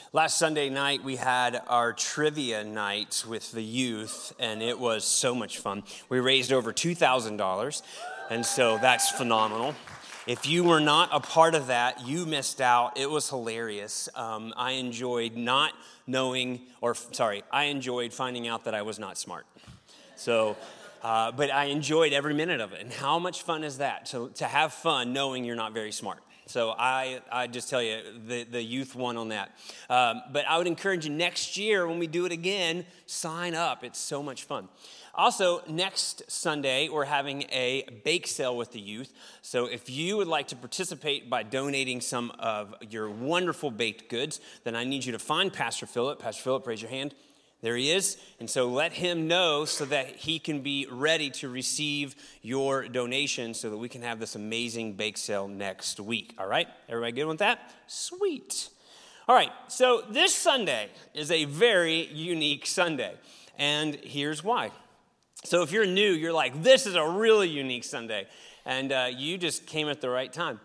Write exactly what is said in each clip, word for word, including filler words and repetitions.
Last Sunday night, we had our trivia night with the youth, and it was so much fun. We raised over two thousand dollars, and so that's phenomenal. If you were not a part of that, you missed out. It was hilarious. Um, I enjoyed not knowing, or sorry, I enjoyed finding out that I was not smart. So, uh, but I enjoyed every minute of it. And how much fun is that, to, to have fun knowing you're not very smart? So I, I just tell you, the, the youth won on that. Um, but I would encourage you next year when we do it again, sign up. It's so much fun. Also, next Sunday, we're having a bake sale with the youth. So if you would like to participate by donating some of your wonderful baked goods, then I need you to find Pastor Philip. Pastor Philip, raise your hand. There he is. And so let him know so that he can be ready to receive your donation so that we can have this amazing bake sale next week. All right? Everybody good with that? Sweet. All right. So this Sunday is a very unique Sunday. And here's why. So if you're new, you're like, this is a really unique Sunday. And uh, you just came at the right time.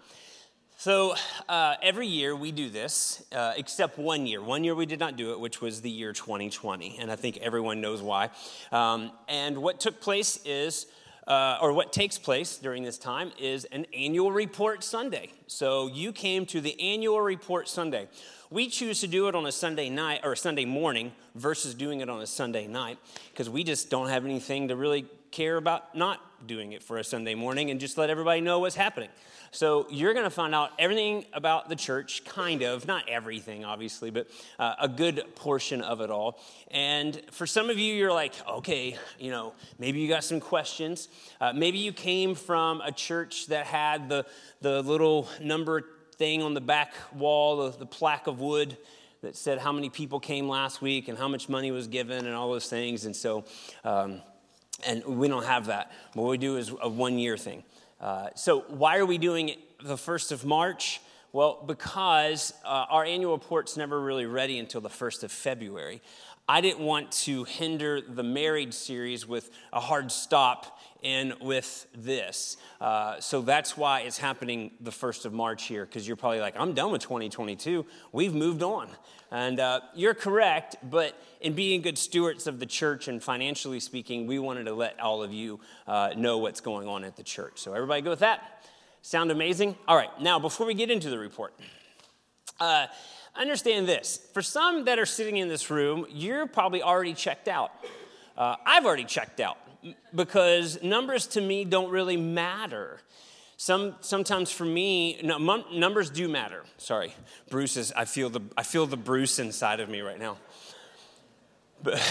So uh, every year we do this, uh, except one year. One year we did not do it, which was the year twenty twenty, and I think everyone knows why. Um, and what took place is, uh, or what takes place during this time is an annual report Sunday. So you came to the annual report Sunday. We choose to do it on a Sunday night or a Sunday morning versus doing it on a Sunday night because we just don't have anything to really care about not doing it for a Sunday morning and just let everybody know what's happening. So you're going to find out everything about the church, kind of, not everything, obviously, but uh, a good portion of it all. And for some of you, you're like, okay, you know, maybe you got some questions. Uh, maybe you came from a church that had the, the little number thing on the back wall, the, the plaque of wood that said how many people came last week and how much money was given and all those things. And so, um, and we don't have that. What we do is a one-year thing. Uh, so why are we doing it the first of March? Well, because uh, our annual report's never really ready until the first of February. I didn't want to hinder the married series with a hard stop in with this. Uh, so that's why it's happening the first of March here, because you're probably like, I'm done with twenty twenty-two. We've moved on. And uh, you're correct, but in being good stewards of the church and financially speaking, we wanted to let all of you uh, know what's going on at the church. So everybody go with that? Sound amazing? All right, now before we get into the report, uh, understand this. For some that are sitting in this room, you're probably already checked out. Uh, I've already checked out because numbers to me don't really matter. Some sometimes for me, no, m- numbers do matter. Sorry, Bruce is. I feel the I feel the Bruce inside of me right now. But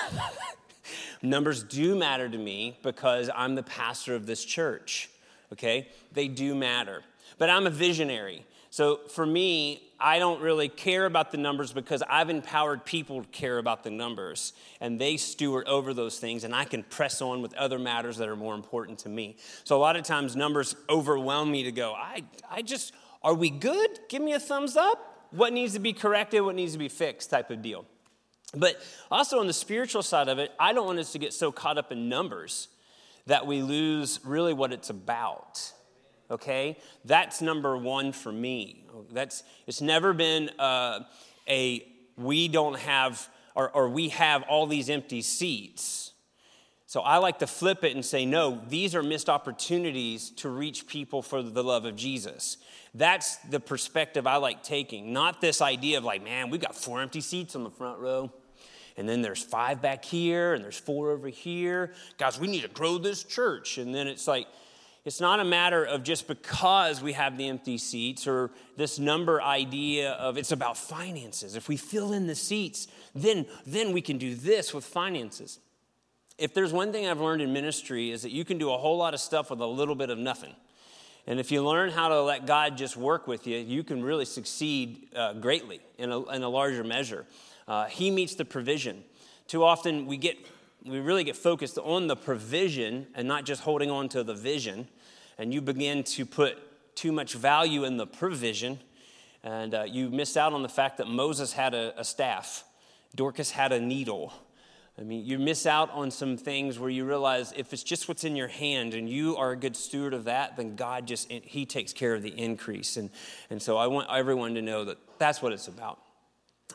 numbers do matter to me because I'm the pastor of this church. Okay, they do matter. But I'm a visionary. So for me, I don't really care about the numbers because I've empowered people to care about the numbers. And they steward over those things, and I can press on with other matters that are more important to me. So a lot of times numbers overwhelm me to go, I, I just, are we good? Give me a thumbs up. What needs to be corrected? What needs to be fixed type of deal. But also on the spiritual side of it, I don't want us to get so caught up in numbers that we lose really what it's about. Okay, that's number one for me. That's it's never been uh, a we don't have or, or we have all these empty seats. So I like to flip it and say, no, these are missed opportunities to reach people for the love of Jesus. That's the perspective I like taking, not this idea of like, man, we've got four empty seats on the front row. And then there's five back here and there's four over here. Guys, we need to grow this church. And then it's like, it's not a matter of just because we have the empty seats or this number idea of it's about finances. If we fill in the seats, then, then we can do this with finances. If there's one thing I've learned in ministry is that you can do a whole lot of stuff with a little bit of nothing. And if you learn how to let God just work with you, you can really succeed uh, greatly in a, in a larger measure. Uh, he meets the provision. Too often we get we really get focused on the provision and not just holding on to the vision. And you begin to put too much value in the provision. And uh, you miss out on the fact that Moses had a, a staff. Dorcas had a needle. I mean, you miss out on some things where you realize if it's just what's in your hand and you are a good steward of that, then God just, he takes care of the increase. And, and so I want everyone to know that that's what it's about.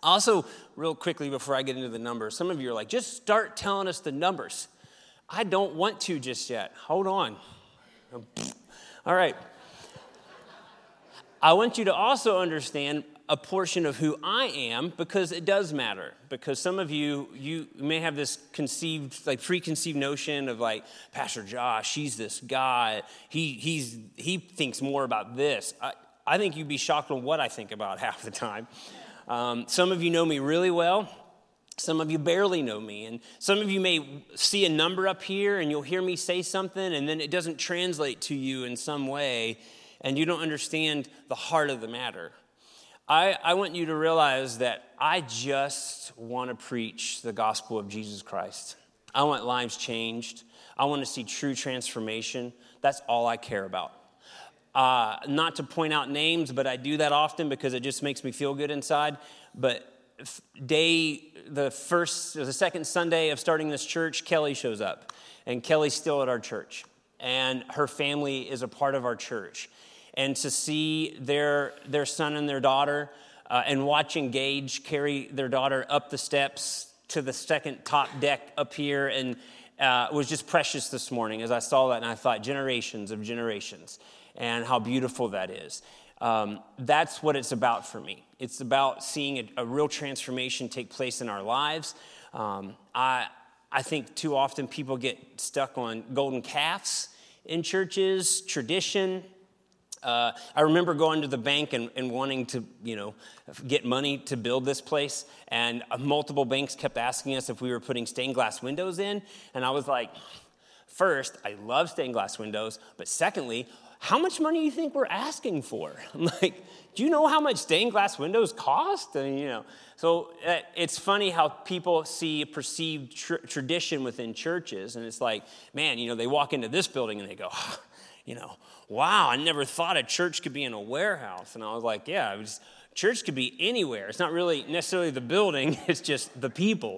Also, real quickly before I get into the numbers, some of you are like, just start telling us the numbers. I don't want to just yet. Hold on. All right. I want you to also understand a portion of who I am, because it does matter. Because some of you, you may have this conceived, like preconceived notion of like, Pastor Josh, he's this guy. He he's he thinks more about this. I, I think you'd be shocked on what I think about half the time. Um, some of you know me really well. Some of you barely know me. And some of you may see a number up here and you'll hear me say something and then it doesn't translate to you in some way and you don't understand the heart of the matter. I, I want you to realize that I just want to preach the gospel of Jesus Christ. I want lives changed. I want to see true transformation. That's all I care about. Uh, not to point out names, but I do that often because it just makes me feel good inside. But day, the first, the second Sunday of starting this church, Kelly shows up. And Kelly's still at our church. And her family is a part of our church. And to see their their son and their daughter uh, and watching Gage carry their daughter up the steps to the second top deck up here and uh, was just precious this morning as I saw that and I thought generations of generations and how beautiful that is. Um, that's what it's about for me. It's about seeing a, a real transformation take place in our lives. Um, I I think too often people get stuck on golden calves in churches, tradition. Uh, I remember going to the bank and, and wanting to, you know, get money to build this place. And uh, multiple banks kept asking us if we were putting stained glass windows in. And I was like, first, I love stained glass windows. But secondly, how much money do you think we're asking for? I'm like, do you know how much stained glass windows cost? And, you know, so uh, it's funny how people see a perceived tr- tradition within churches. And it's like, man, you know, they walk into this building and they go, oh, you know, wow, I never thought a church could be in a warehouse. And I was like, yeah, it was, church could be anywhere. It's not really necessarily the building, it's just the people.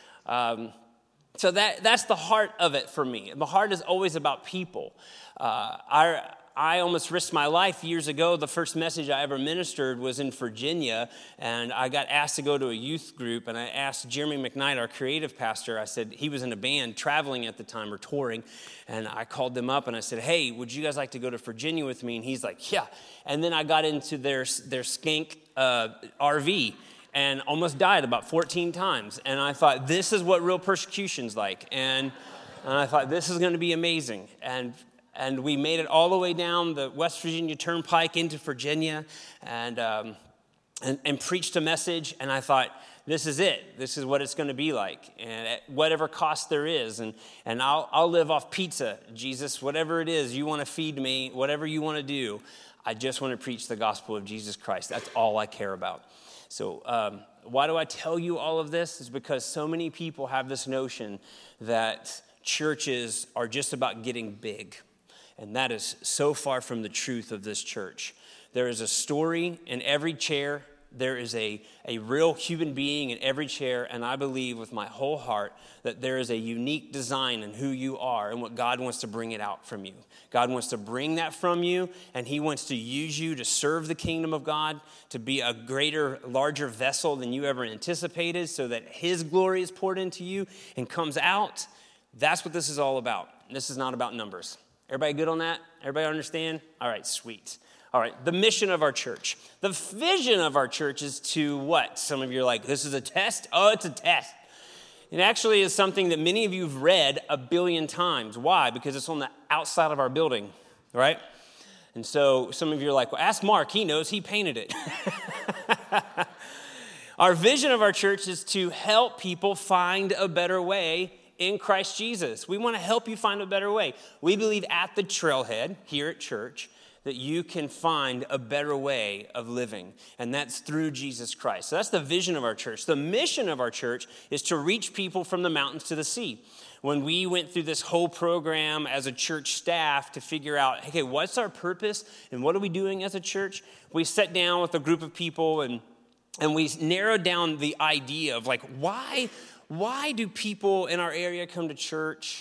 Um, so that that's the heart of it for me. The heart is always about people. Uh, I I almost risked my life years ago. The first message I ever ministered was in Virginia, and I got asked to go to a youth group, and I asked Jeremy McKnight, our creative pastor, I said, he was in a band traveling at the time or touring, and I called them up and I said, hey, would you guys like to go to Virginia with me? And he's like, yeah. And then I got into their, their skank uh, R V and almost died about fourteen times. And I thought, this is what real persecution's like. And, and I thought, this is going to be amazing. And And we made it all the way down the West Virginia Turnpike into Virginia and, um, and and preached a message. And I thought, this is it. This is what it's going to be like. And at whatever cost there is. And, and I'll, I'll live off pizza, Jesus, whatever it is you want to feed me, whatever you want to do. I just want to preach the gospel of Jesus Christ. That's all I care about. So um, why do I tell you all of this? It's because so many people have this notion that churches are just about getting big. And that is so far from the truth of this church. There is a story in every chair. There is a, a real human being in every chair. And I believe with my whole heart that there is a unique design in who you are and what God wants to bring it out from you. God wants to bring that from you, and he wants to use you to serve the kingdom of God, to be a greater, larger vessel than you ever anticipated so that his glory is poured into you and comes out. That's what this is all about. This is not about numbers. Everybody good on that? Everybody understand? All right, sweet. All right, the mission of our church. The vision of our church is to what? Some of you are like, this is a test? Oh, it's a test. It actually is something that many of you have read a billion times. Why? Because it's on the outside of our building, right? And so some of you are like, well, ask Mark. He knows. He painted it. Our vision of our church is to help people find a better way in Christ Jesus. We want to help you find a better way. We believe at the Trailhead here at church that you can find a better way of living, and that's through Jesus Christ. So that's the vision of our church. The mission of our church is to reach people from the mountains to the sea. When we went through this whole program as a church staff to figure out, okay, what's our purpose and what are we doing as a church? We sat down with a group of people and and we narrowed down the idea of like, why Why do people in our area come to church?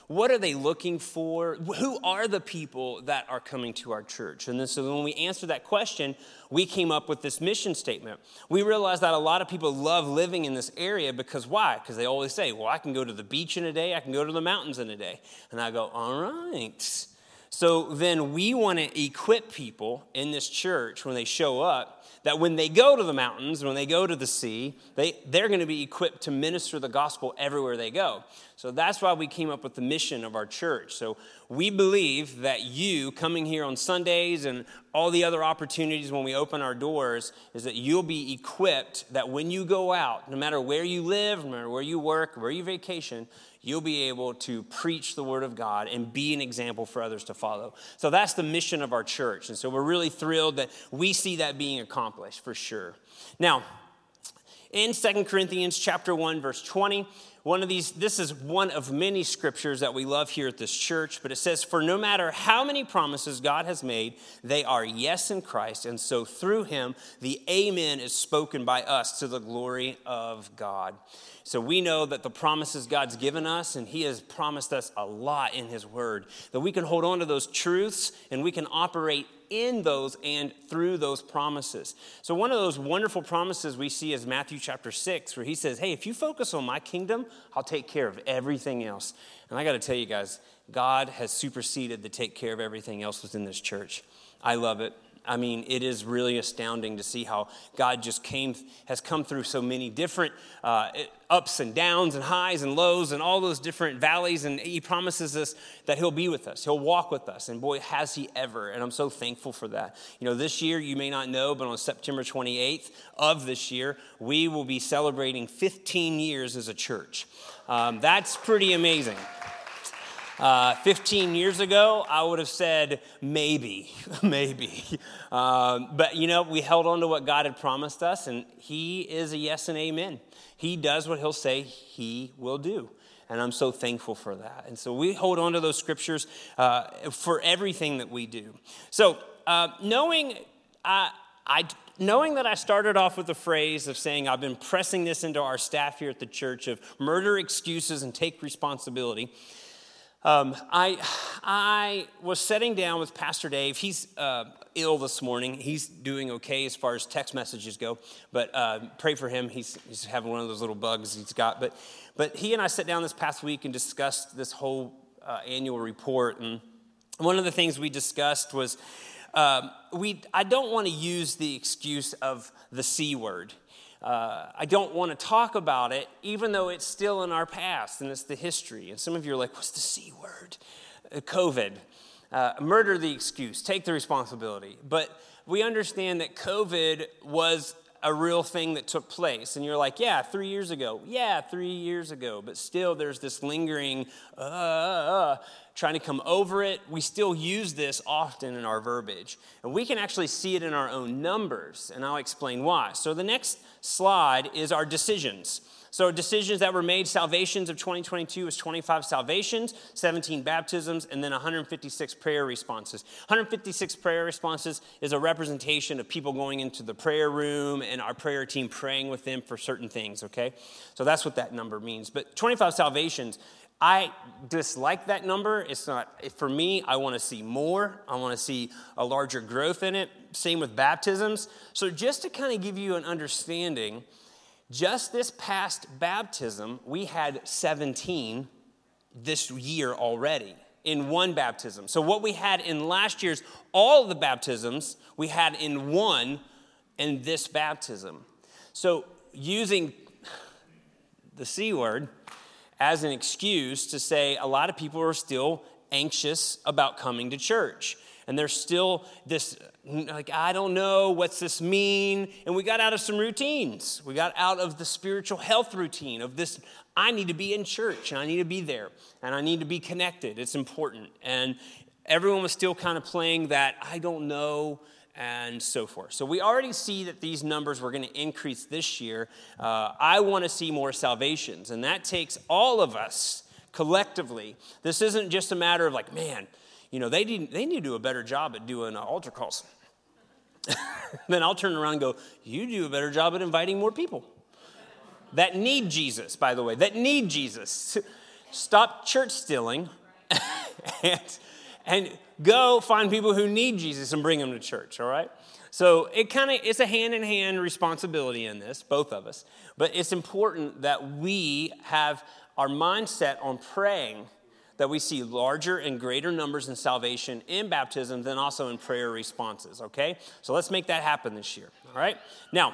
what are they looking for? Who are the people that are coming to our church? And then, so when we answered that question, we came up with this mission statement. We realized that a lot of people love living in this area because why? Because they always say, well, I can go to the beach in a day, I can go to the mountains in a day. And I go, all right. So then we want to equip people in this church when they show up, that when they go to the mountains, when they go to the sea, they, they're going to be equipped to minister the gospel everywhere they go. So that's why we came up with the mission of our church. So we believe that you coming here on Sundays and all the other opportunities when we open our doors is that you'll be equipped that when you go out, no matter where you live, no matter where you work, where you vacation, you'll be able to preach the word of God and be an example for others to follow. So that's the mission of our church. And so we're really thrilled that we see that being accomplished for sure. Now, in Second Corinthians chapter one, verse twenty, one of these, this is one of many scriptures that we love here at this church, but it says, for no matter how many promises God has made, they are yes in Christ. And so through him, the amen is spoken by us to the glory of God. So we know that the promises God's given us, and he has promised us a lot in his word, that we can hold on to those truths and we can operate in those and through those promises. So one of those wonderful promises we see is Matthew chapter six, where he says, hey, if you focus on my kingdom, I'll take care of everything else. And I got to tell you guys, God has superseded the take care of everything else within this church. I love it. I mean, it is really astounding to see how God just came, has come through so many different uh, ups and downs and highs and lows and all those different valleys. And he promises us that he'll be with us. He'll walk with us. And boy, has he ever. And I'm so thankful for that. You know, this year, you may not know, but on September twenty-eighth of this year, we will be celebrating fifteen years as a church. Um, that's pretty amazing. Uh, fifteen years ago, I would have said maybe, maybe. Um, but, you know, we held on to what God had promised us, and he is a yes and amen. He does what he'll say he will do. And I'm so thankful for that. And so we hold on to those scriptures uh, for everything that we do. So uh, knowing uh, I... Knowing that I started off with the phrase of saying I've been pressing this into our staff here at the church of murder excuses and take responsibility, Um, I I was sitting down with Pastor Dave. He's uh, ill this morning. He's doing okay as far as text messages go, but uh, pray for him. He's he's having one of those little bugs he's got. But but he and I sat down this past week and discussed this whole uh, annual report. And one of the things we discussed was um, we I don't want to use the excuse of the C word. Uh, I don't want to talk about it, even though it's still in our past and it's the history. And some of you are like, what's the C word? Uh, COVID. Uh, murder the excuse. Take the responsibility. But we understand that COVID was a real thing that took place. And you're like, yeah, three years ago. Yeah, three years ago. But still there's this lingering, uh, uh, trying to come over it. We still use this often in our verbiage. And we can actually see it in our own numbers. And I'll explain why. So the next slide is our decisions. So decisions that were made, salvations of twenty twenty-two was twenty-five salvations, seventeen baptisms, and then one hundred fifty-six prayer responses. one hundred fifty-six prayer responses is a representation of people going into the prayer room and our prayer team praying with them for certain things, okay? So that's what that number means. But twenty-five salvations, I dislike that number. It's not, for me, I want to see more. I want to see a larger growth in it. Same with baptisms. So just to kind of give you an understanding, just this past baptism, we had seventeen this year already in one baptism. So what we had in last year's, all of the baptisms, we had in one in this baptism. So using the C word as an excuse to say a lot of people are still anxious about coming to church. And there's still this, like, I don't know, what's this mean? And we got out of some routines. We got out of the spiritual health routine of this, I need to be in church, and I need to be there, and I need to be connected. It's important. And everyone was still kind of playing that, I don't know, and so forth. So we already see that these numbers were going to increase this year. Uh, I want to see more salvations, and that takes all of us collectively. This isn't just a matter of like, man, you know, they need, they need to do a better job at doing uh, altar calls. Then I'll turn around and go, you do a better job at inviting more people that need Jesus, by the way, that need Jesus. Stop church stealing and, and go find people who need Jesus and bring them to church, all right? So it kind of, it's a hand-in-hand responsibility in this, both of us. But it's important that we have our mindset on praying that we see larger and greater numbers in salvation in baptism than also in prayer responses, okay? So let's make that happen this year, all right? Now,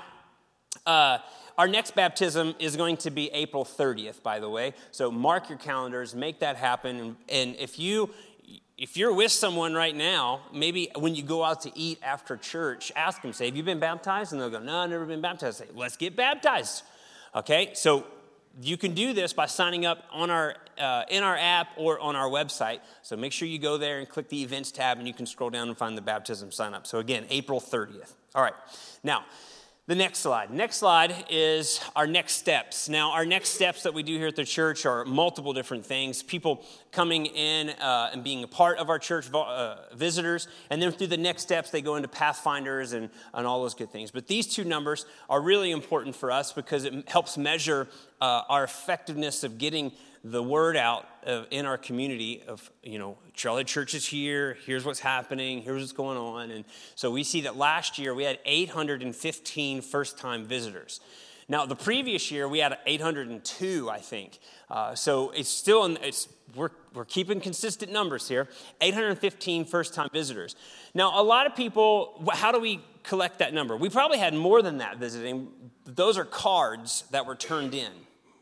uh, our next baptism is going to be April thirtieth, by the way. So mark your calendars, make that happen. And, and if you... If you're with someone right now, maybe when you go out to eat after church, ask them, say, have you been baptized? And they'll go, no, I've never been baptized. Say, let's get baptized. Okay, so you can do this by signing up on our uh, in our app or on our website. So make sure you go there and click the events tab, and you can scroll down and find the baptism sign up. So again, April thirtieth. All right, now, the next slide. Next slide is our next steps. Now, our next steps that we do here at the church are multiple different things. People coming in uh, and being a part of our church, uh, visitors, and then through the next steps, they go into Pathfinders and, and all those good things. But these two numbers are really important for us because it helps measure uh, our effectiveness of getting the word out of, in our community of, you know, Charlotte Church is here, here's what's happening, here's what's going on. And so we see that last year we had eight hundred fifteen first-time visitors. Now, the previous year we had eight hundred two, I think. Uh, so it's still, in, it's we're, we're keeping consistent numbers here, eight hundred fifteen first-time visitors. Now, a lot of people, how do we collect that number? We probably had more than that visiting. Those are cards that were turned in.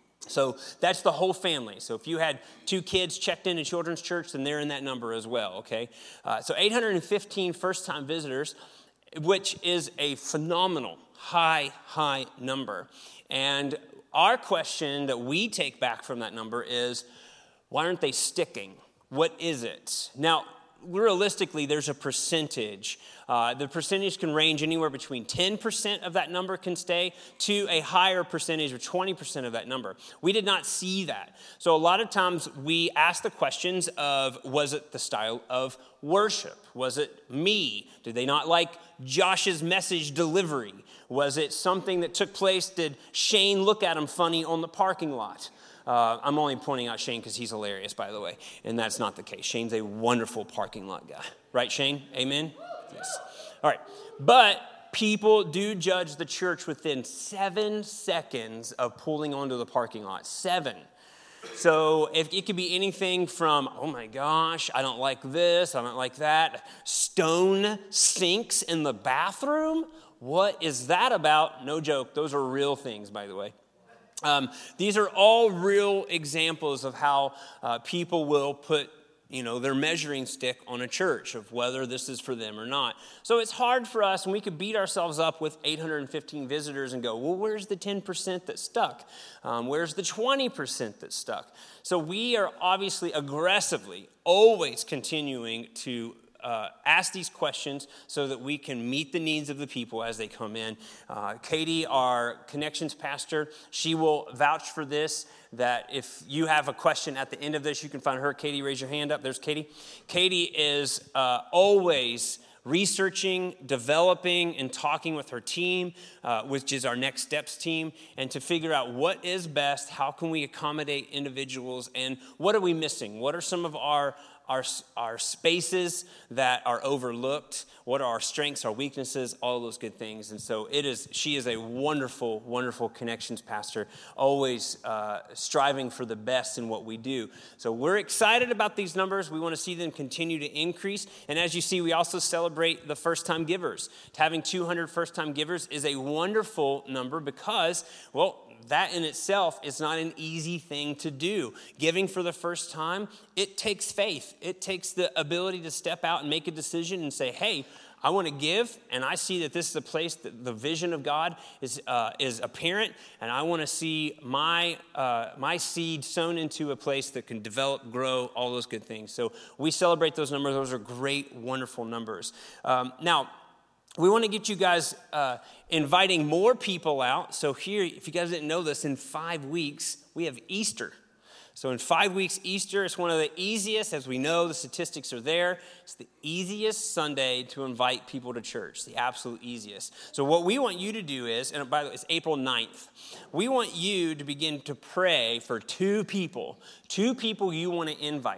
So that's the whole family. So if you had two kids checked into Children's Church, then they're in that number as well, okay? Uh, so eight hundred fifteen first-time visitors, which is a phenomenal, high, high number. And our question that we take back from that number is, why aren't they sticking? What is it? Now, realistically, there's a percentage. Uh, the percentage can range anywhere between ten percent of that number can stay to a higher percentage of twenty percent of that number. We did not see that. So a lot of times we ask the questions of, was it the style of worship? Was it me? Did they not like Josh's message delivery? Was it something that took place? Did Shane look at him funny on the parking lot? Uh, I'm only pointing out Shane because he's hilarious, by the way, and that's not the case. Shane's a wonderful parking lot guy. Right, Shane? Amen? Yes. All right. But people do judge the church within seven seconds of pulling onto the parking lot. Seven. So if it could be anything from, oh my gosh, I don't like this, I don't like that. Stone sinks in the bathroom? What is that about? No joke. Those are real things, by the way. Um, these are all real examples of how uh, people will put, you know, their measuring stick on a church of whether this is for them or not. So it's hard for us, and we could beat ourselves up with eight hundred fifteen visitors and go, well, where's the ten percent that stuck? Um, where's the twenty percent that stuck? So we are obviously aggressively always continuing to Uh, ask these questions so that we can meet the needs of the people as they come in. Uh, Katie, our connections pastor, she will vouch for this, that if you have a question at the end of this, you can find her. Katie, raise your hand up. There's Katie. Katie is uh, always researching, developing, and talking with her team, uh, which is our Next Steps team, and to figure out what is best, how can we accommodate individuals, and what are we missing? What are some of our Our, our spaces that are overlooked, what are our strengths, our weaknesses, all those good things. And so it is. She is a wonderful, wonderful connections pastor, always uh, striving for the best in what we do. So we're excited about these numbers. We want to see them continue to increase. And as you see, we also celebrate the first-time givers. Having two hundred first-time givers is a wonderful number because, well, that in itself is not an easy thing to do. Giving for the first time, it takes faith. It takes the ability to step out and make a decision and say, hey, I want to give, and I see that this is a place that the vision of God is uh, is apparent, and I want to see my uh, my seed sown into a place that can develop, grow, all those good things. So we celebrate those numbers. Those are great, wonderful numbers. Um, now, we want to get you guys uh, inviting more people out. So here, if you guys didn't know this, in five weeks, we have Easter. So in five weeks, Easter is one of the easiest, as we know, the statistics are there. It's the easiest Sunday to invite people to church, the absolute easiest. So what we want you to do is, and by the way, it's April ninth. We want you to begin to pray for two people, two people you want to invite.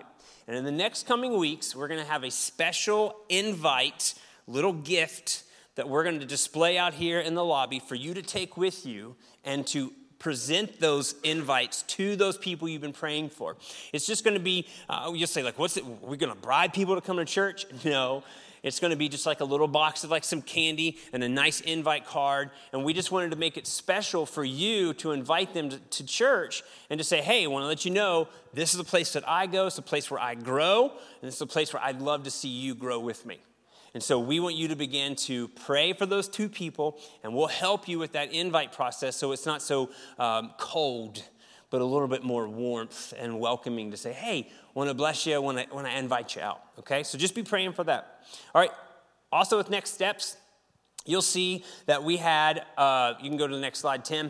And in the next coming weeks, we're going to have a special invite, little gift that we're going to display out here in the lobby for you to take with you and to present those invites to those people you've been praying for. It's just going to be, uh, you'll say, like, what's it? Are we going to bribe people to come to church? No. It's going to be just like a little box of like some candy and a nice invite card. And we just wanted to make it special for you to invite them to, to church and to say, hey, I want to let you know this is the place that I go. It's the place where I grow. And this is the place where I'd love to see you grow with me. And so we want you to begin to pray for those two people, and we'll help you with that invite process so it's not so um, cold, but a little bit more warmth and welcoming to say, hey, want to bless you when I, when I invite you out, okay? So just be praying for that. All right, also with next steps, you'll see that we had, uh, you can go to the next slide, Tim.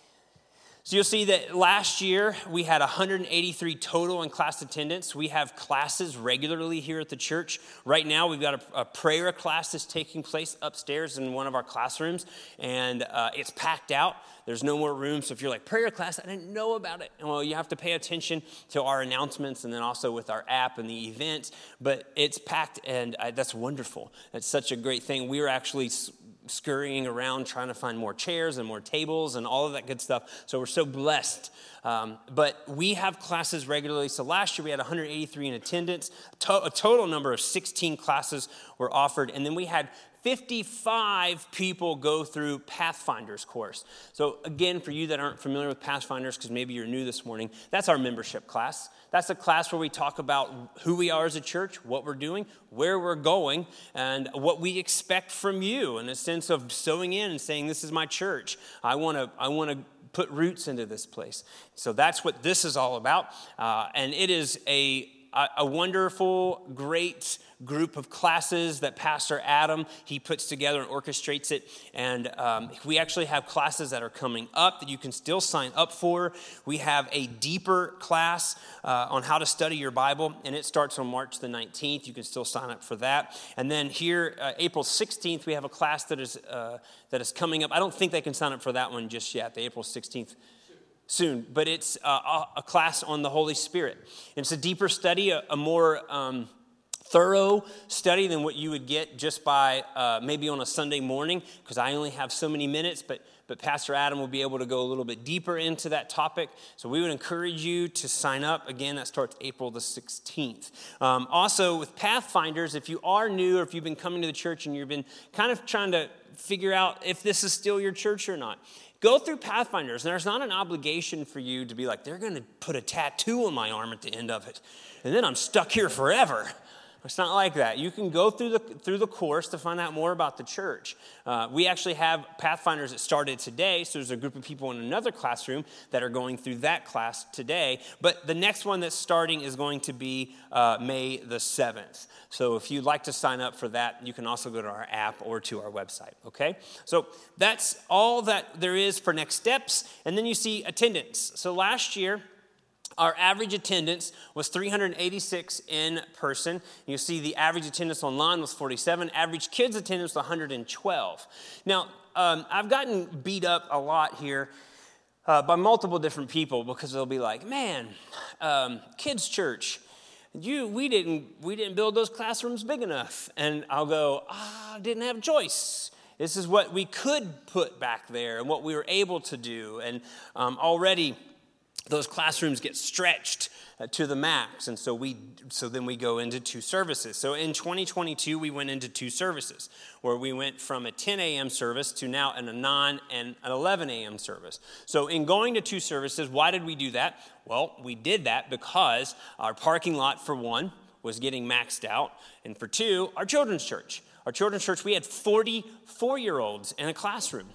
So you'll see that last year we had one hundred eighty-three total in class attendance. We have classes regularly here at the church. Right now we've got a, a prayer class that's taking place upstairs in one of our classrooms, and uh, it's packed out. There's no more room. So if you're like, prayer class, I didn't know about it. Well, you have to pay attention to our announcements and then also with our app and the events. But it's packed, and uh, that's wonderful. That's such a great thing. We were actually scurrying around trying to find more chairs and more tables and all of that good stuff. So we're so blessed. Um, but we have classes regularly. So last year we had one hundred eighty-three in attendance. To- a total number of sixteen classes were offered. And then we had fifty-five people go through Pathfinders course. So again, for you that aren't familiar with Pathfinders, because maybe you're new this morning, that's our membership class. That's a class where we talk about who we are as a church, what we're doing, where we're going, and what we expect from you in a sense of sowing in and saying, this is my church. I want to I want to put roots into this place. So that's what this is all about. Uh, and it is a a wonderful, great group of classes that Pastor Adam, he puts together and orchestrates it. And um, we actually have classes that are coming up that you can still sign up for. We have a deeper class uh, on how to study your Bible, and it starts on March the nineteenth. You can still sign up for that. And then here, uh, April sixteenth, we have a class that is uh, that is coming up. I don't think they can sign up for that one just yet, the April sixteenth. Soon, but it's uh, a class on the Holy Spirit. And it's a deeper study, a, a more um, thorough study than what you would get just by uh, maybe on a Sunday morning, because I only have so many minutes, but but Pastor Adam will be able to go a little bit deeper into that topic. So we would encourage you to sign up. Again, that starts April the sixteenth. Um, also, with Pathfinders, if you are new or if you've been coming to the church and you've been kind of trying to figure out if this is still your church or not, go through Pathfinders, and there's not an obligation for you to be like, they're going to put a tattoo on my arm at the end of it, and then I'm stuck here forever. It's not like that. You can go through the through the course to find out more about the church. Uh, we actually have Pathfinders that started today, so there's a group of people in another classroom that are going through that class today. But the next one that's starting is going to be uh, May the seventh. So if you'd like to sign up for that, you can also go to our app or to our website, okay? So that's all that there is for next steps. And then you see attendance. So last year, our average attendance was three hundred eighty-six in person. You see the average attendance online was forty-seven. Average kids attendance was one hundred twelve. Now, um, I've gotten beat up a lot here uh, by multiple different people because they'll be like, man, um, kids' church, you we didn't we didn't build those classrooms big enough. And I'll go, ah, I didn't have a choice. This is what we could put back there and what we were able to do. And um, already those classrooms get stretched uh, to the max, and so we so then we go into two services. So in twenty twenty-two, we went into two services, where we went from a ten a.m. service to now a nine and an eleven a.m. service. So in going to two services, why did we do that? Well, we did that because our parking lot, for one, was getting maxed out, and for two, our children's church. Our children's church, we had forty-four-year-olds in a classroom.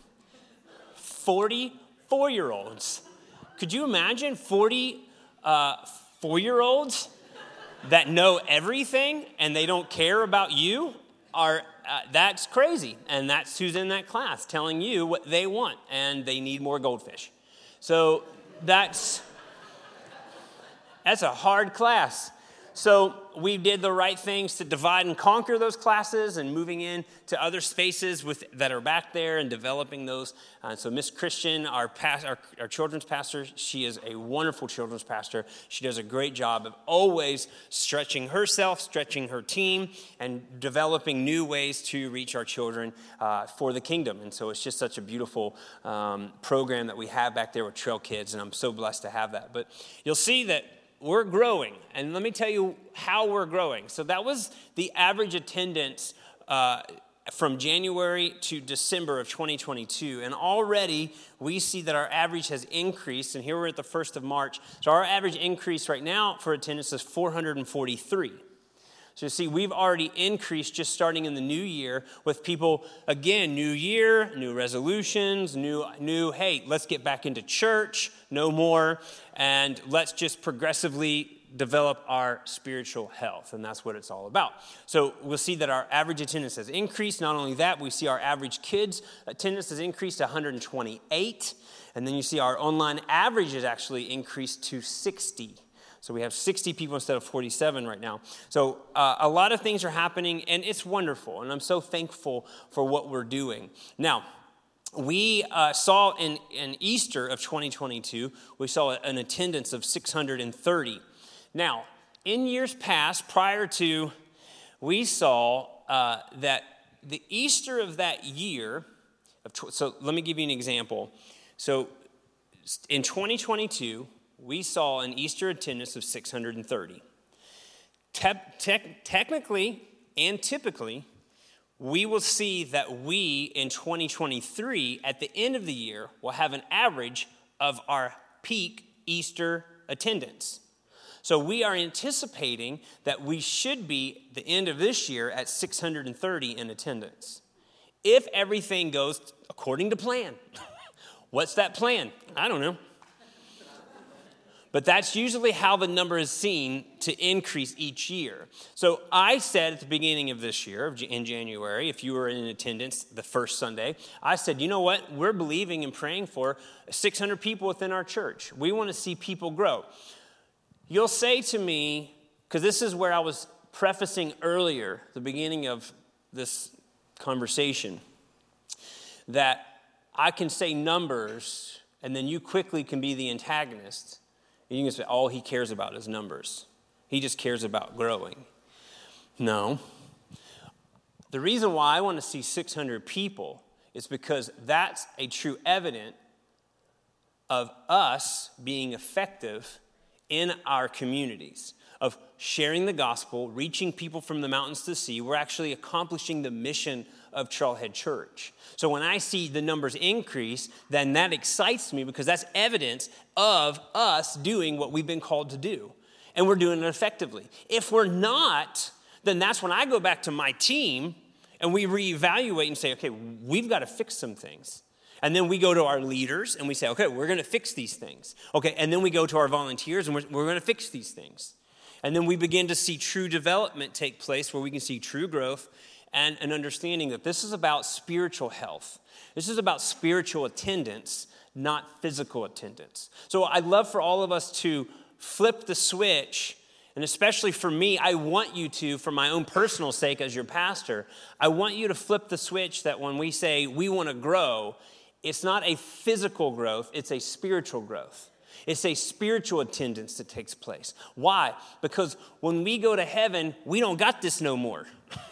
forty-four-year-olds. Could you imagine forty uh, four-year-olds that know everything and they don't care about you? Are uh, that's crazy. And that's who's in that class telling you what they want, and they need more goldfish. So that's that's a hard class. So we did the right things to divide and conquer those classes and moving in to other spaces with that are back there and developing those. Uh, so Miss Christian, our, past, our our children's pastor, she is a wonderful children's pastor. She does a great job of always stretching herself, stretching her team, and developing new ways to reach our children uh, for the kingdom. And so it's just such a beautiful um, program that we have back there with Trail Kids, and I'm so blessed to have that. But you'll see that we're growing, and let me tell you how we're growing. So that was the average attendance uh, from January to December of twenty twenty-two, and already we see that our average has increased, and here we're at the first of March. So our average increase right now for attendance is four hundred forty-three. So you see, we've already increased just starting in the new year with people, again, new year, new resolutions, new, new, hey, let's get back into church, no more, and let's just progressively develop our spiritual health, and that's what it's all about. So we'll see that our average attendance has increased. Not only that, we see our average kids' attendance has increased to one hundred twenty-eight, and then you see our online average has actually increased to sixty. So we have sixty people instead of forty-seven right now. So uh, a lot of things are happening, and it's wonderful, and I'm so thankful for what we're doing. Now, we uh, saw in, in Easter of twenty twenty-two, we saw an attendance of six hundred thirty. Now, in years past, prior to, we saw uh, that the Easter of that year, of tw- so let me give you an example. So in twenty twenty-two, we saw an Easter attendance of six hundred thirty. Te- te- technically and typically, we will see that we in twenty twenty-three, at the end of the year, will have an average of our peak Easter attendance. So we are anticipating that we should be, the end of this year, at six hundred thirty in attendance, if everything goes according to plan. What's that plan? I don't know. But that's usually how the number is seen to increase each year. So I said at the beginning of this year, in January, if you were in attendance the first Sunday, I said, you know what? We're believing and praying for six hundred people within our church. We want to see people grow. You'll say to me, because this is where I was prefacing earlier, the beginning of this conversation, that I can say numbers, and then you quickly can be the antagonist. And you can say, all he cares about is numbers. He just cares about growing. No. The reason why I want to see six hundred people is because that's a true evidence of us being effective in our communities, of sharing the gospel, reaching people from the mountains to the sea. We're actually accomplishing the mission of Trailhead Church. So when I see the numbers increase, then that excites me because that's evidence of us doing what we've been called to do. And we're doing it effectively. If we're not, then that's when I go back to my team and we reevaluate and say, okay, we've got to fix some things. And then we go to our leaders and we say, okay, we're going to fix these things. Okay, and then we go to our volunteers and we're, we're going to fix these things. And then we begin to see true development take place where we can see true growth and an understanding that this is about spiritual health. This is about spiritual attendance, not physical attendance. So I'd love for all of us to flip the switch, and especially for me, I want you to, for my own personal sake as your pastor, I want you to flip the switch that when we say we want to grow, it's not a physical growth, it's a spiritual growth. It's a spiritual attendance that takes place. Why? Because when we go to heaven, we don't got this no more.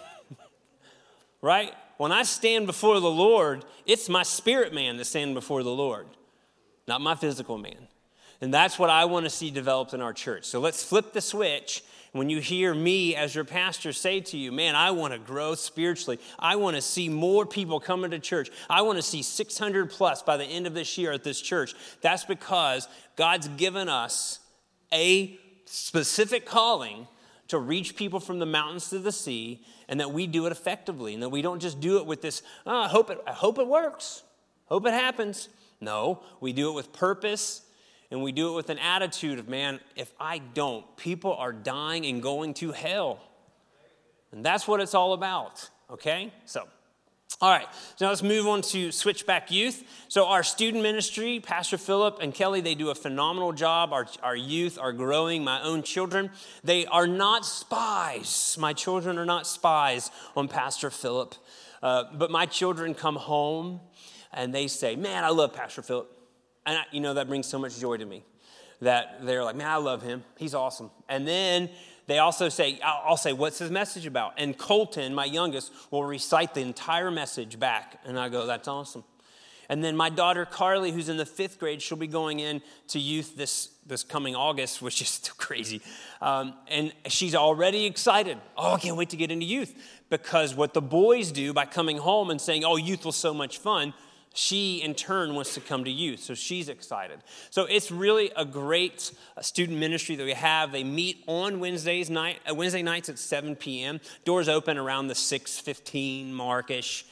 Right? When I stand before the Lord, it's my spirit man to stand before the Lord, not my physical man. And that's what I want to see developed in our church. So let's flip the switch. When you hear me as your pastor say to you, man, I want to grow spiritually. I want to see more people coming to church. I want to see six hundred plus by the end of this year at this church. That's because God's given us a specific calling to reach people from the mountains to the sea, and that we do it effectively, and that we don't just do it with this, oh, I hope it, I hope it works, hope it happens. No, we do it with purpose, and we do it with an attitude of, man, if I don't, people are dying and going to hell. And that's what it's all about, okay? So All right, so now let's move on to Switchback Youth. So our student ministry, Pastor Philip and Kelly, they do a phenomenal job. Our, our youth are growing, my own children. They are not spies. My children are not spies on Pastor Philip. Uh, but my children come home and they say, man, I love Pastor Philip. And I, you know, that brings so much joy to me. That they're like, man, I love him. He's awesome. And then they also say, I'll, I'll say, what's his message about? And Colton, my youngest, will recite the entire message back. And I go, that's awesome. And then my daughter, Carly, who's in the fifth grade, she'll be going in to youth this, this coming August, which is crazy. Um, and she's already excited. Oh, I can't wait to get into youth. Because what the boys do by coming home and saying, oh, youth was so much fun, she, in turn, wants to come to youth, so she's excited. So it's really a great student ministry that we have. They meet on Wednesdays night, uh, Wednesday nights at seven p.m. Doors open around the six fifteen mark-ish,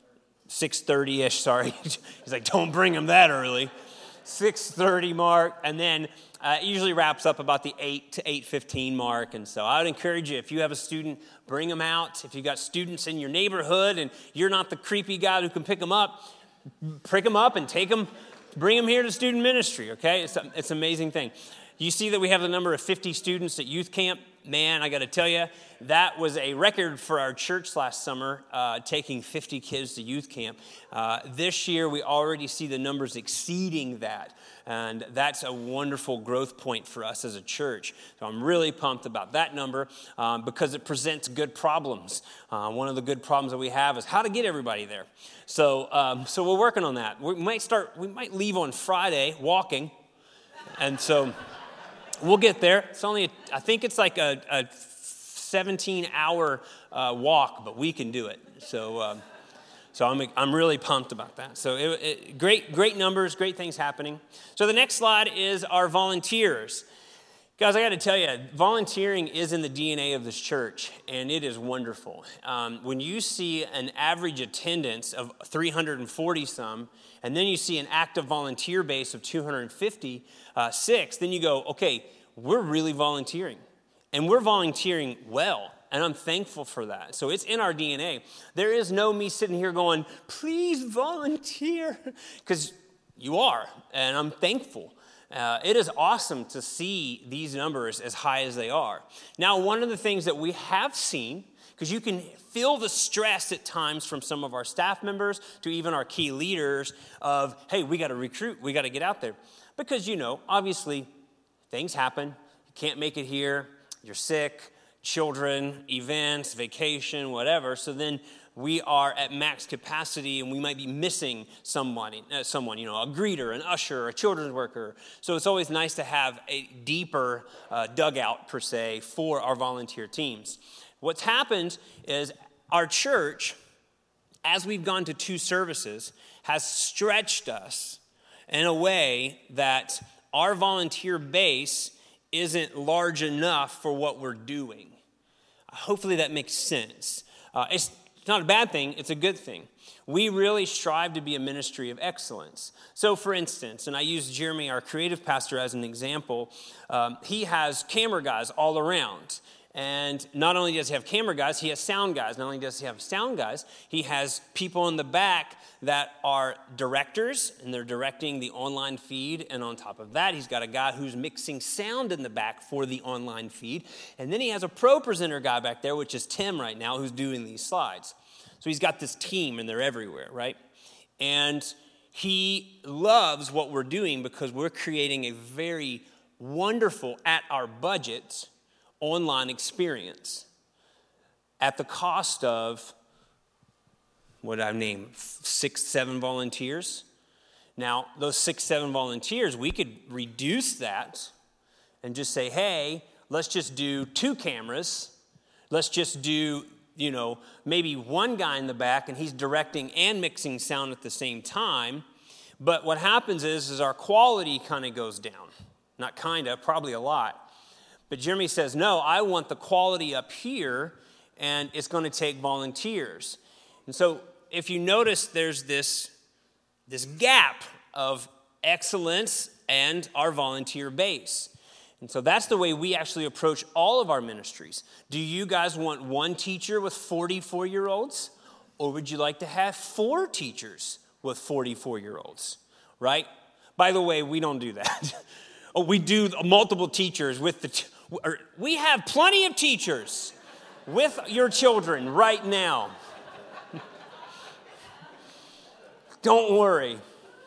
six thirty-ish, sorry. He's like, don't bring them that early. six thirty mark, and then uh, it usually wraps up about the eight to eight fifteen mark. And so I would encourage you, if you have a student, bring them out. If you got students in your neighborhood and you're not the creepy guy who can pick them up, prick them up and take them, bring them here to student ministry, okay? It's, a, it's an amazing thing. You see that we have the number of fifty students at youth camp. Man, I got to tell you, that was a record for our church last summer, uh, taking fifty kids to youth camp. Uh, this year, we already see the numbers exceeding that. And that's a wonderful growth point for us as a church. So I'm really pumped about that number um, because it presents good problems. Uh, one of the good problems that we have is how to get everybody there. So, um, so we're working on that. We might start. We might leave on Friday walking, and so we'll get there. It's only. I think it's like a, a seventeen-hour uh, walk, but we can do it. So. Um, So I'm I'm really pumped about that. So it, it, great great numbers, great things happening. So the next slide is our volunteers. Guys, I got to tell you, volunteering is in the D N A of this church, and it is wonderful. Um, when you see an average attendance of three hundred forty some, and then you see an active volunteer base of two hundred fifty-six, then you go, okay, we're really volunteering, and we're volunteering well. And I'm thankful for that. So it's in our D N A. There is no me sitting here going, please volunteer. Because you are, and I'm thankful. Uh, it is awesome to see these numbers as high as they are. Now, one of the things that we have seen, because you can feel the stress at times from some of our staff members to even our key leaders of, hey, we got to recruit, we got to get out there. Because, you know, obviously, things happen. You can't make it here. You're sick. Children, events, vacation, whatever. So then we are at max capacity and we might be missing somebody, uh, someone, you know, a greeter, an usher, a children's worker. So it's always nice to have a deeper uh, dugout, per se, for our volunteer teams. What's happened is our church, as we've gone to two services, has stretched us in a way that our volunteer base isn't large enough for what we're doing. Hopefully that makes sense. Uh, it's not a bad thing, it's a good thing. We really strive to be a ministry of excellence. So for instance, and I use Jeremy, our creative pastor, as an example, um, he has camera guys all around. And not only does he have camera guys, he has sound guys. Not only does he have sound guys, he has people in the back that are directors, and they're directing the online feed. And on top of that, he's got a guy who's mixing sound in the back for the online feed. And then he has a pro presenter guy back there, which is Tim right now, who's doing these slides. So he's got this team, and they're everywhere, right? And he loves what we're doing because we're creating a very wonderful, at our budget, online experience at the cost of, what I name, six, seven volunteers. Now, those six, seven volunteers, we could reduce that and just say, hey, let's just do two cameras. Let's just do, you know, maybe one guy in the back and he's directing and mixing sound at the same time. But what happens is, is our quality kind of goes down. Not kind of, probably a lot. But Jeremy says, no, I want the quality up here, and it's going to take volunteers. And so if you notice, there's this, this gap of excellence and our volunteer base. And so that's the way we actually approach all of our ministries. Do you guys want one teacher with forty-four-year-olds? Or would you like to have four teachers with forty-four-year-olds, right? By the way, we don't do that. We do multiple teachers with the, t- we have plenty of teachers with your children right now. Don't worry.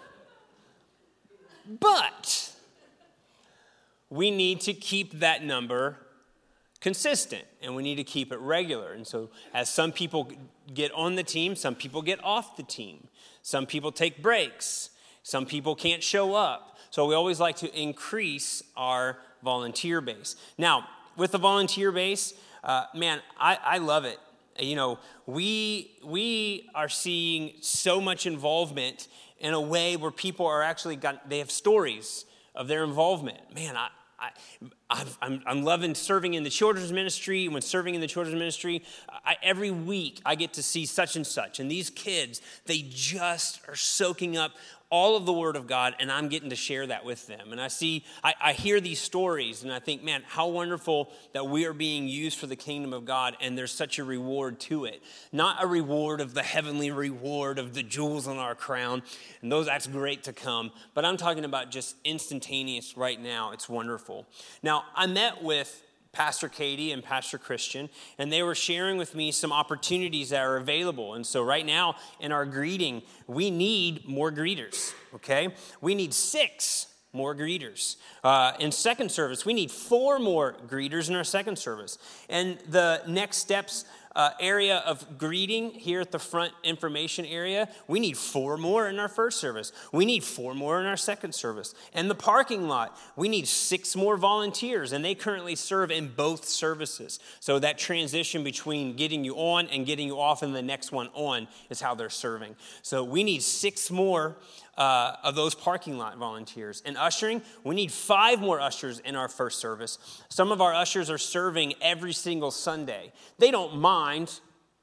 But we need to keep that number consistent, and we need to keep it regular. And so as some people get on the team, some people get off the team. Some people take breaks. Some people can't show up. So we always like to increase our volunteer base. Now, with the volunteer base, uh, man, I, I love it. You know, we we are seeing so much involvement in a way where people are actually got, they have stories of their involvement. Man, I, I, I've, I'm, I'm loving serving in the children's ministry. When serving in the children's ministry, I, every week I get to see such and such. And these kids, they just are soaking up all of the Word of God, and I'm getting to share that with them. And I see, I, I hear these stories, and I think, man, how wonderful that we are being used for the kingdom of God, and there's such a reward to it. Not a reward of the heavenly reward of the jewels on our crown, and those, that's great to come, but I'm talking about just instantaneous right now. It's wonderful. Now, I met with Pastor Katie and Pastor Christian, and they were sharing with me some opportunities that are available. And so right now in our greeting, we need more greeters, okay? We need six more greeters. Uh, in second service, we need four more greeters in our second service. And the next steps uh, area of greeting here at the front information area, we need four more in our first service. We need four more in our second service. And the parking lot, we need six more volunteers, and they currently serve in both services. So that transition between getting you on and getting you off and the next one on is how they're serving. So we need six more Uh, of those parking lot volunteers. In ushering, we need five more ushers in our first service. Some of our ushers are serving every single Sunday. They don't mind.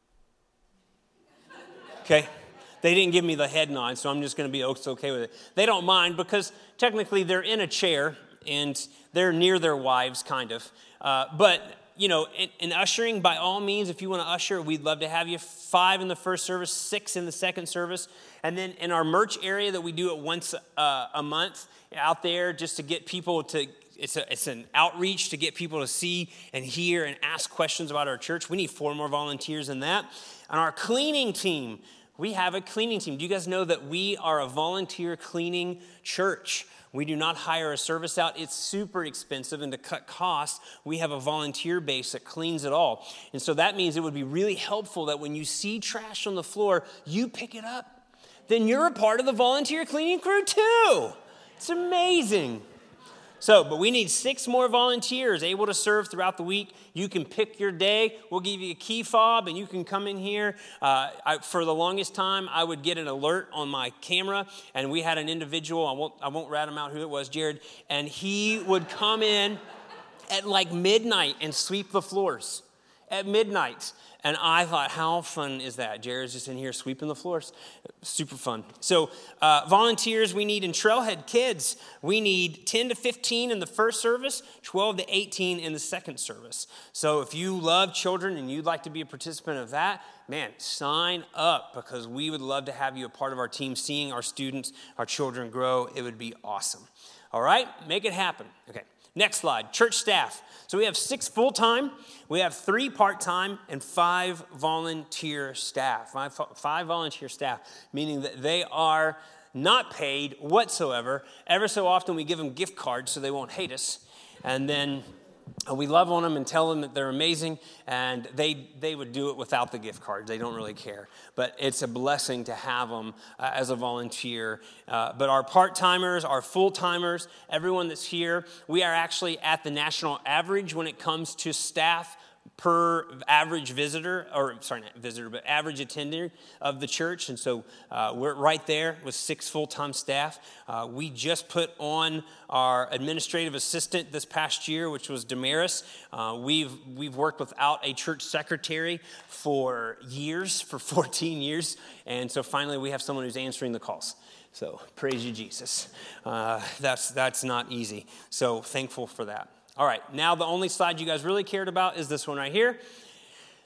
Okay? They didn't give me the head nod, so I'm just going to be okay with it. They don't mind because technically they're in a chair and they're near their wives, kind of. Uh, but you know, in, in ushering, by all means, if you want to usher, we'd love to have you. Five in the first service, six in the second service. And then in our merch area that we do it once uh, a month out there just to get people to, it's, a, it's an outreach to get people to see and hear and ask questions about our church. We need four more volunteers in that. On our cleaning team, we have a cleaning team. Do you guys know that we are a volunteer cleaning church? We do not hire a service out. It's super expensive, and to cut costs, we have a volunteer base that cleans it all. And so that means it would be really helpful that when you see trash on the floor, you pick it up. Then you're a part of the volunteer cleaning crew too. It's amazing. So, but we need six more volunteers able to serve throughout the week. You can pick your day. We'll give you a key fob, and you can come in here. Uh, I, for the longest time, I would get an alert on my camera, and we had an individual. I won't, I won't rat him out who it was, Jared, and he would come in at like midnight and sweep the floors at midnight. And I thought, how fun is that? Jared's just in here sweeping the floors. Super fun. So uh, volunteers we need in Trailhead Kids. We need ten to fifteen in the first service, twelve to eighteen in the second service. So if you love children and you'd like to be a participant of that, man, sign up because we would love to have you a part of our team, seeing our students, our children grow. It would be awesome. All right? Make it happen. Okay. Next slide, church staff. So we have six full-time, we have three part-time, and five volunteer staff. Five, five volunteer staff, meaning that they are not paid whatsoever. Ever so often we give them gift cards so they won't hate us. And then we love on them and tell them that they're amazing, and they they would do it without the gift cards. They don't really care. But it's a blessing to have them uh, as a volunteer. Uh, but our part-timers, our full-timers, everyone that's here, we are actually at the national average when it comes to staff per average visitor, or sorry, not visitor, but average attender of the church. And so uh, we're right there with six full-time staff. Uh, we just put on our administrative assistant this past year, which was Damaris. Uh, we've we've worked without a church secretary for years, for fourteen years. And so finally we have someone who's answering the calls. So praise you, Jesus. Uh, that's that's not easy. So thankful for that. All right, now the only slide you guys really cared about is this one right here.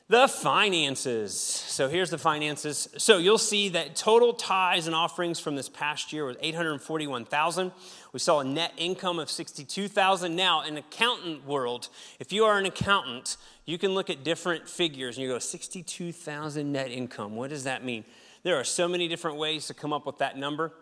The finances. So here's the finances. So you'll see that total tithes and offerings from this past year was eight hundred forty-one thousand dollars. We saw a net income of sixty-two thousand dollars. Now, in accountant world, if you are an accountant, you can look at different figures and you go, sixty-two thousand dollars net income. What does that mean? There are so many different ways to come up with that number.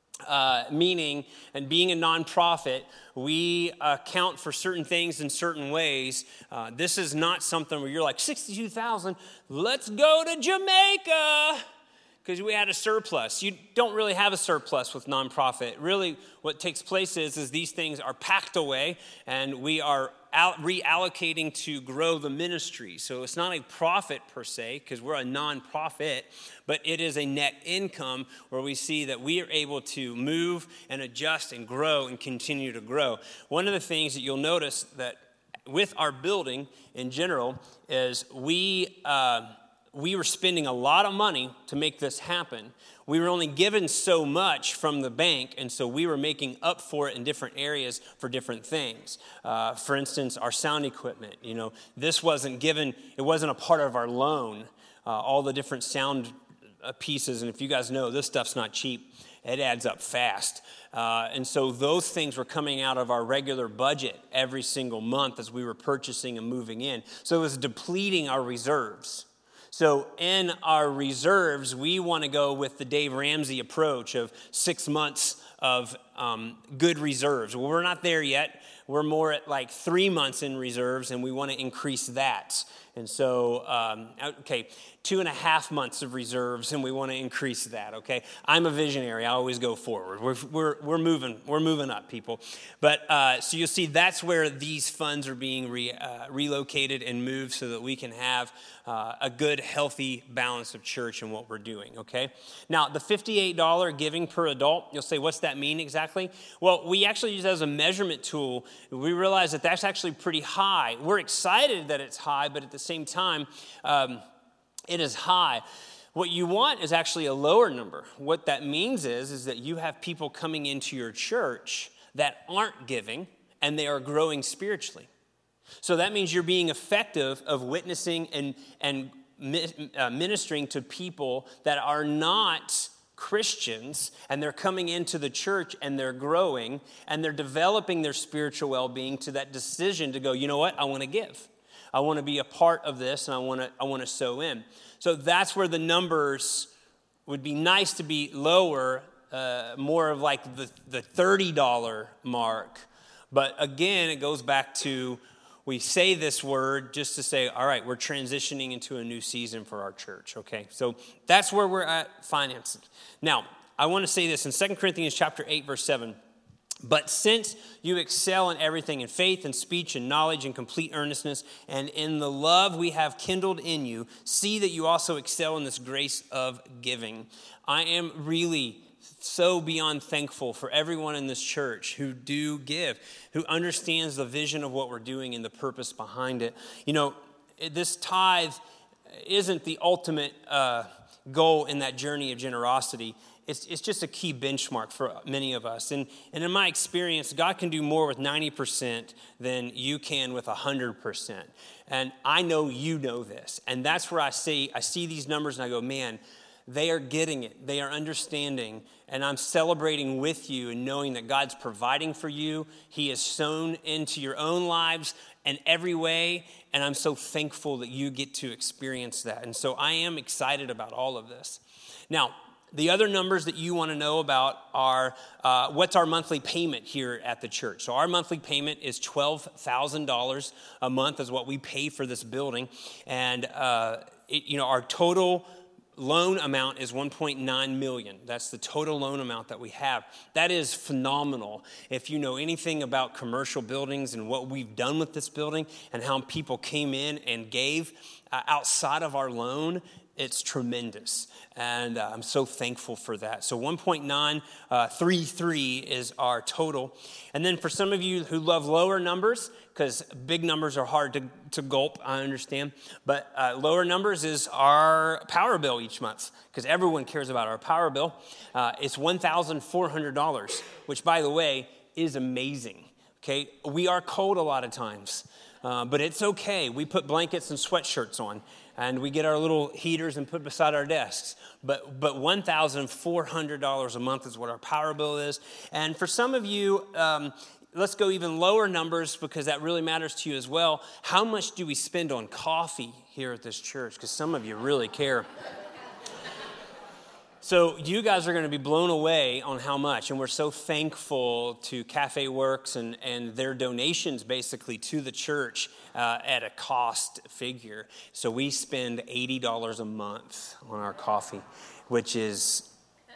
Uh, meaning, and being a nonprofit, we account for certain things in certain ways. Uh, this is not something where you're like, sixty-two thousand, let's go to Jamaica, because we had a surplus. You don't really have a surplus with nonprofit. Really, what takes place is, is these things are packed away, and we are out reallocating to grow the ministry. So it's not a profit per se, because we're a nonprofit, but it is a net income where we see that we are able to move and adjust and grow and continue to grow. One of the things that you'll notice that with our building in general is we uh, we were spending a lot of money to make this happen. We were only given so much from the bank, and so we were making up for it in different areas for different things. Uh, for instance, our sound equipment. You know, this wasn't given, it wasn't a part of our loan. Uh, all the different sound uh, pieces, and if you guys know, this stuff's not cheap. It adds up fast. Uh, and so those things were coming out of our regular budget every single month as we were purchasing and moving in. So it was depleting our reserves. So in our reserves, we want to go with the Dave Ramsey approach of six months of um, good reserves. Well, we're not there yet. We're more at like three months in reserves, and we want to increase that. And so, um, okay, two and a half months of reserves, and we want to increase that. Okay, I'm a visionary. I always go forward. We're we're we're moving. We're moving up, people. But uh, so you'll see that's where these funds are being re, uh, relocated and moved, so that we can have uh, a good, healthy balance of church and what we're doing. Okay. Now, the fifty-eight dollars giving per adult. You'll say, what's that mean exactly? Well, we actually use it as a measurement tool. We realize that that's actually pretty high. We're excited that it's high, but at the same time, um, it is high. What you want is actually a lower number. What that means is, is that you have people coming into your church that aren't giving, and they are growing spiritually. So that means you're being effective of witnessing and, and ministering to people that are not Christians, and they're coming into the church and they're growing and they're developing their spiritual well-being to that decision to go, you know what, I want to give. I want to be a part of this, and I want to I want to sow in. So that's where the numbers would be nice to be lower, uh, more of like the, the thirty dollars mark. But again, it goes back to, we say this word just to say, all right, we're transitioning into a new season for our church, okay? So that's where we're at finances. Now, I want to say this in Second Corinthians chapter eight, verse seven. But since you excel in everything, in faith and speech and knowledge and complete earnestness, and in the love we have kindled in you, see that you also excel in this grace of giving. I am really so beyond thankful for everyone in this church who do give, who understands the vision of what we're doing and the purpose behind it. You know, this tithe isn't the ultimate uh, goal in that journey of generosity. It's, it's just a key benchmark for many of us. And, and in my experience, God can do more with ninety percent than you can with one hundred percent. And I know you know this. And that's where I see, I see these numbers and I go, man, they are getting it. They are understanding. And I'm celebrating with you and knowing that God's providing for you. He has sown into your own lives in every way. And I'm so thankful that you get to experience that. And so I am excited about all of this. Now, the other numbers that you want to know about are uh, what's our monthly payment here at the church. So our monthly payment is twelve thousand dollars a month is what we pay for this building. And, uh, it, you know, our total loan amount is one point nine million dollars. That's the total loan amount that we have. That is phenomenal. If you know anything about commercial buildings and what we've done with this building and how people came in and gave uh, outside of our loan, it's tremendous, and uh, I'm so thankful for that. So one point nine three three is our total. And then for some of you who love lower numbers, because big numbers are hard to, to gulp, I understand, but uh, lower numbers is our power bill each month, because everyone cares about our power bill. Uh, it's one thousand four hundred dollars, which, by the way, is amazing. Okay, we are cold a lot of times, uh, but it's okay. We put blankets and sweatshirts on. and we get our little heaters and put beside our desks. But but one thousand four hundred dollars a month is what our power bill is. And for some of you, um, let's go even lower numbers because that really matters to you as well. How much do we spend on coffee here at this church? Because some of you really care. So you guys are going to be blown away on how much, and we're so thankful to Cafe Works and, and their donations basically to the church uh, at a cost figure. So we spend eighty dollars a month on our coffee, which is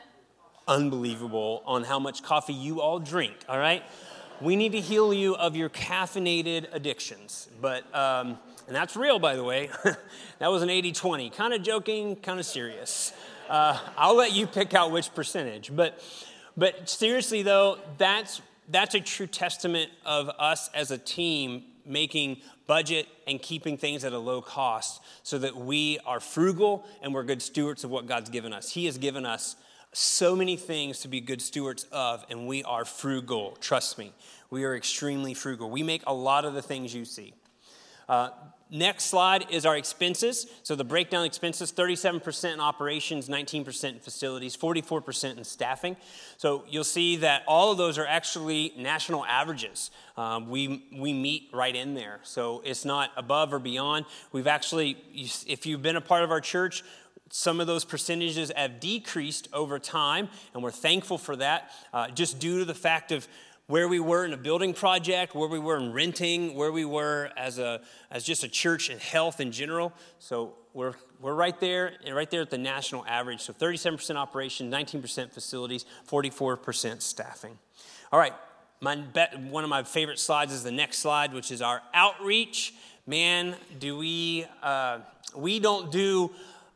unbelievable on how much coffee you all drink, all right? We need to heal you of your caffeinated addictions, but, um, and that's real, by the way. That was an eighty twenty, kind of joking, kind of serious. Uh, I'll let you pick out which percentage. But but seriously, though, that's that's a true testament of us as a team making budget and keeping things at a low cost so that we are frugal and we're good stewards of what God's given us. He has given us so many things to be good stewards of, and we are frugal. Trust me, we are extremely frugal. We make a lot of the things you see. Uh, Next slide is our expenses. So the breakdown expenses, thirty-seven percent in operations, nineteen percent in facilities, forty-four percent in staffing. So you'll see that all of those are actually national averages. Um, we we meet right in there. So it's not above or beyond. We've actually, if you've been a part of our church, some of those percentages have decreased over time, and we're thankful for that, uh, just due to the fact of where we were in a building project, where we were in renting, where we were as a as just a church and health in general. So we're we're right there, right there at the national average. So thirty-seven percent operation, nineteen percent facilities, forty-four percent staffing. All right, my one of my favorite slides is the next slide, which is our outreach. Man, do we uh, we don't do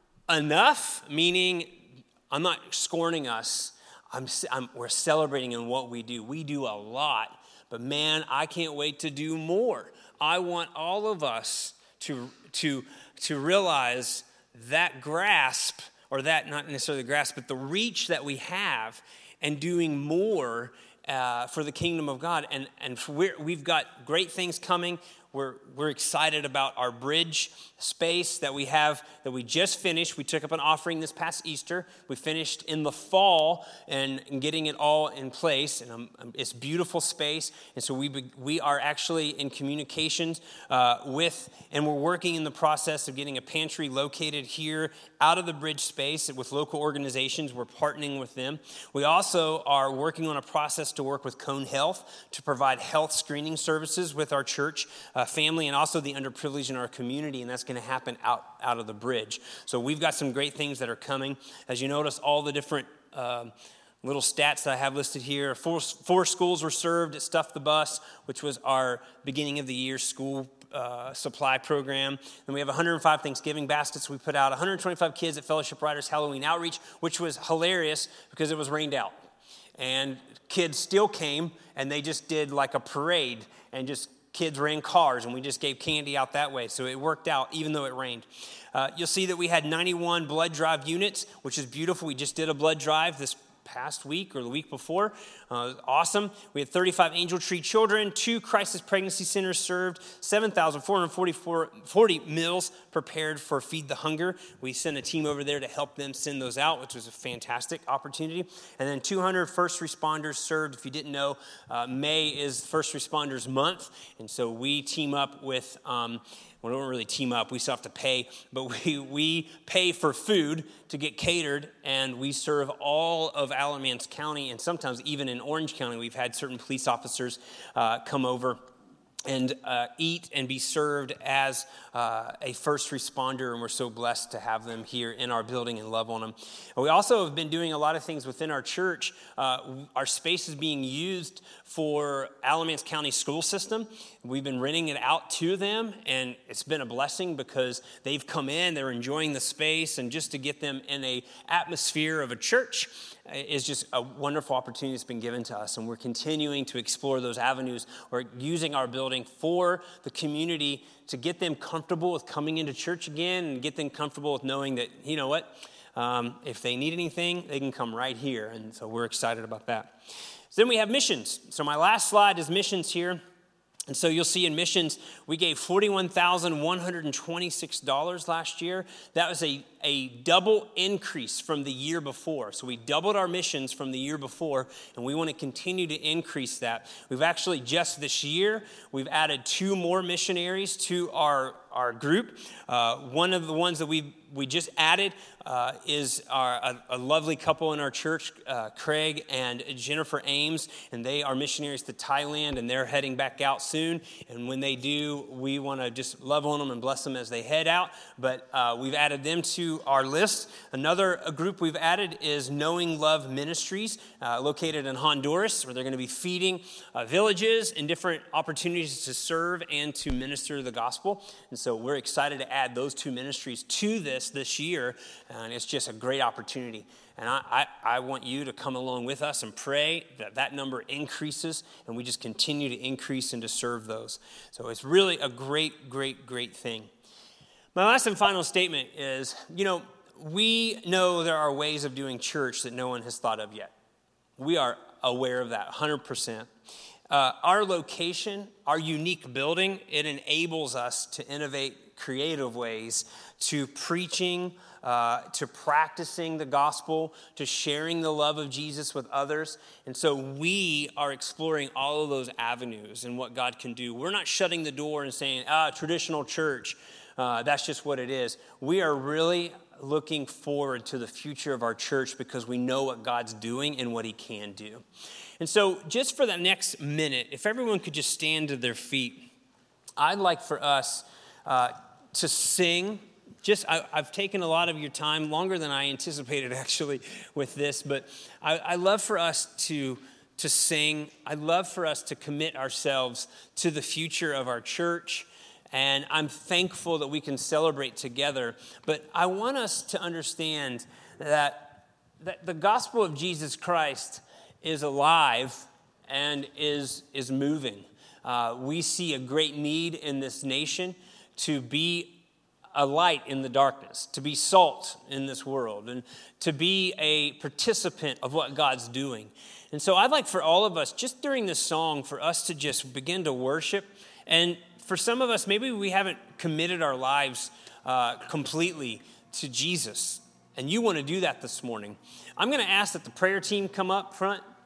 enough? Meaning, I'm not scorning us. I'm, I'm, we're celebrating in what we do. We do a lot, but man, I can't wait to do more. I want all of us to, to, to realize that grasp, or that, not necessarily the grasp, but the reach that we have and doing more uh, for the kingdom of God. And, and we're, we've got great things coming. We're, we're excited about our bridge space that we have, that we just finished. We took up an offering this past Easter. We finished in the fall and, and getting it all in place. And um, it's beautiful space. And so we we are actually in communications uh, with, and we're working in the process of getting a pantry located here out of the bridge space with local organizations. We're partnering with them. We also are working on a process to work with Cone Health to provide health screening services with our church uh, family and also the underprivileged in our community, and that's going to happen out, out of the bridge. So we've got some great things that are coming. As you notice, all the different uh, little stats that I have listed here. Four, four schools were served at Stuff the Bus, which was our beginning of the year school uh, supply program. Then we have one hundred five Thanksgiving baskets we put out, one hundred twenty-five kids at Fellowship Riders Halloween Outreach, which was hilarious because it was rained out. And kids still came, and they just did like a parade and just kids ran cars, and we just gave candy out that way. So it worked out, even though it rained. Uh, you'll see that we had ninety-one blood drive units, which is beautiful. We just did a blood drive this past week or the week before. Uh, awesome. We had thirty-five Angel Tree children, two crisis pregnancy centers served, seven thousand four hundred forty-four forty meals prepared for Feed the Hunger. We sent a team over there to help them send those out, which was a fantastic opportunity. And then two hundred first responders served. If you didn't know, uh, May is First Responders Month. And so we team up with... Um, We don't really team up. We still have to pay, but we we pay for food to get catered, and we serve all of Alamance County, and sometimes even in Orange County, we've had certain police officers uh, come over and uh, eat and be served as uh, a first responder, and we're so blessed to have them here in our building and love on them. And we also have been doing a lot of things within our church. Uh, our space is being used for Alamance County school system. We've been renting it out to them, and it's been a blessing because they've come in, they're enjoying the space, and just to get them in a atmosphere of a church is just a wonderful opportunity that's been given to us, and we're continuing to explore those avenues. We're using our building for the community to get them comfortable with coming into church again and get them comfortable with knowing that, you know what, um, if they need anything, they can come right here, and so we're excited about that. So then we have missions. So my last slide is missions here. And so you'll see in missions, we gave forty-one thousand one hundred twenty-six dollars last year. That was a, a double increase from the year before. So we doubled our missions from the year before, and we want to continue to increase that. We've actually, just this year, we've added two more missionaries to our, our group. Uh, one of the ones that we we just added uh, is our, a, a lovely couple in our church, uh, Craig and Jennifer Ames, and they are missionaries to Thailand, and they're heading back out soon. And when they do, we want to just love on them and bless them as they head out. But uh, we've added them to our list. Another group we've added is Knowing Love Ministries, uh, located in Honduras, where they're going to be feeding uh, villages and different opportunities to serve and to minister the gospel. And so we're excited to add those two ministries to this this year, and it's just a great opportunity. And I, I, I want you to come along with us and pray that that number increases, and we just continue to increase and to serve those. So it's really a great, great, great thing. My last and final statement is, you know, we know there are ways of doing church that no one has thought of yet. We are aware of that, one hundred percent. Uh, our location, our unique building, it enables us to innovate creative ways to preaching, uh, to practicing the gospel, to sharing the love of Jesus with others. And so we are exploring all of those avenues and what God can do. We're not shutting the door and saying, ah, traditional church, uh, that's just what it is. We are really looking forward to the future of our church because we know what God's doing and what he can do. And so just for the next minute, if everyone could just stand to their feet, I'd like for us uh, to sing. Just, I, I've taken a lot of your time, longer than I anticipated actually with this, but I, I love for us to, to sing. I'd love for us to commit ourselves to the future of our church. And I'm thankful that we can celebrate together. But I want us to understand that, that the gospel of Jesus Christ is alive and is, is moving. Uh, we see a great need in this nation to be a light in the darkness, to be salt in this world, and to be a participant of what God's doing. And so I'd like for all of us, just during this song, for us to just begin to worship. And for some of us, maybe we haven't committed our lives uh, completely to Jesus, and you want to do that this morning. I'm going to ask that the prayer team come up front.